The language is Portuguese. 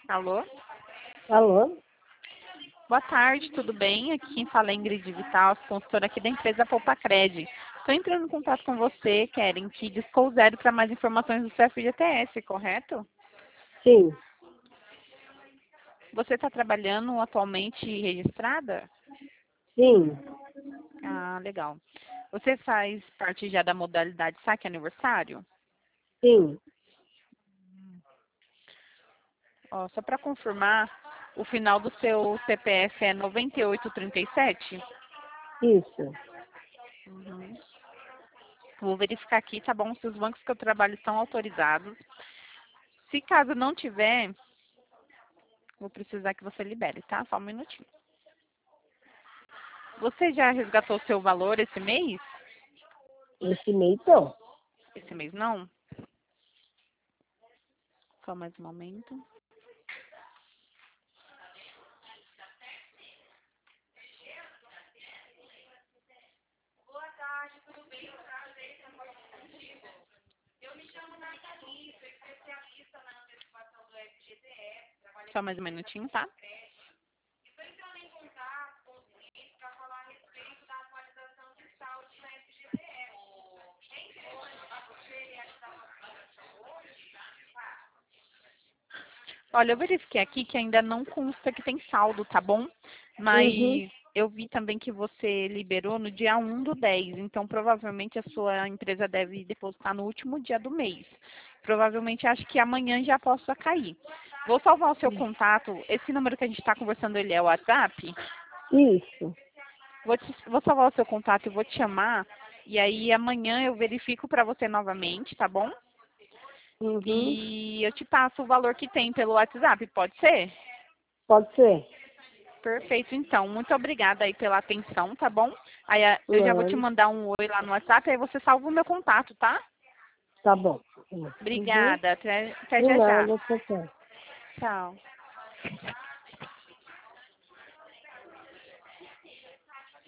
Alô? Alô? Boa tarde, tudo bem? Aqui quem fala é Ingrid Vital, consultora aqui da empresa Poupacred. Estou entrando em contato com você, Keren, que discou zero para mais informações do seu FGTS, correto? Sim, Você está trabalhando atualmente registrada? sim, Ah, legal. Você faz parte já da modalidade saque aniversário? sim, Ó, só para confirmar, o final do seu CPF é 9837? isso. Uhum. Vou verificar aqui, tá bom, se os bancos que eu trabalho estão autorizados. Se caso não tiver, vou precisar que você libere, tá? Só um minutinho. Você já resgatou seu valor esse mês? Esse mês não. Esse mês não? Só mais um momento. Só mais um minutinho, tá? Olha, eu verifiquei aqui que ainda não consta que tem saldo, tá bom? Uhum. Mas eu vi também que você liberou no dia 1/10, então provavelmente a sua empresa deve depositar no último dia do mês. Provavelmente acho que amanhã já possa cair. Vou salvar o seu contato. Esse número que a gente está conversando, ele é o WhatsApp? Isso. Vou salvar o seu contato e vou te chamar. E aí amanhã eu verifico para você novamente, tá bom? Uhum. E eu te passo o valor que tem pelo WhatsApp, pode ser? Pode ser. Perfeito, então. Muito obrigada aí pela atenção, tá bom? Aí eu já vou te Não, mandar um oi lá no WhatsApp, aí você salva o meu contato, tá? tá bom. Uhum. Obrigada. Até De já já. nada, tchau, tchau. Tchau.